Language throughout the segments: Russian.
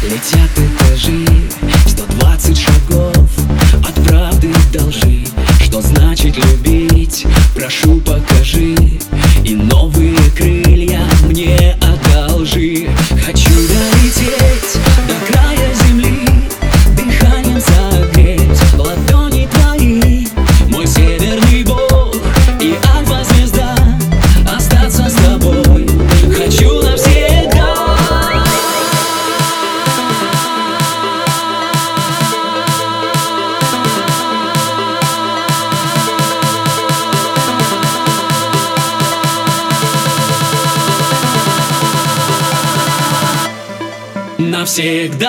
Летят этажи, 120 шагов от правды до лжи. Что значит любить? Прошу, покажи. И новые крылья мне одолжи. Хочу долететь до края земли, дыханием согреть ладони твои. Мой северный бог и альфа-звезда, остаться с тобой хочу навсегда. Навсегда.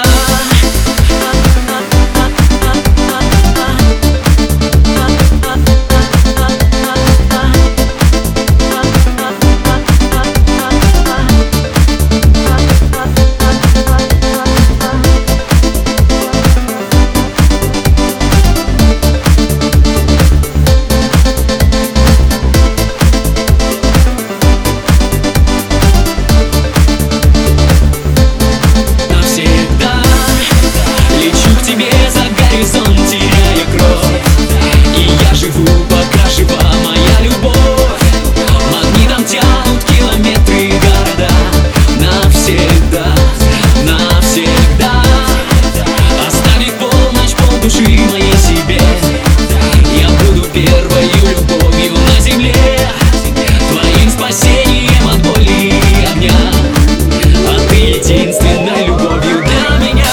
Моей себе я буду первой любовью на земле, твоим спасением от боли и огня, а ты единственной любовью для меня.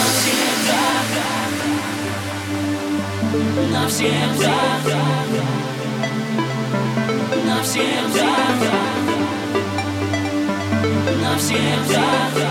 Навсегда, навсегда, навсегда.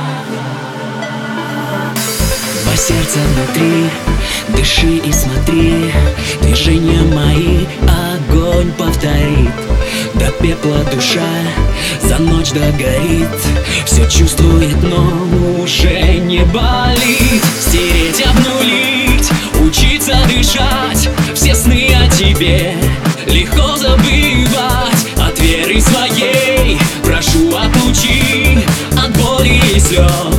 Два сердца внутри, дыши и смотри, движения мои огонь повторит. До пепла душа за ночь догорит, все чувствует, но уже не болит. Стереть, обнулить, учиться дышать, все сны о тебе легко забывать. От веры своей прошу, отлучи от боли и слез.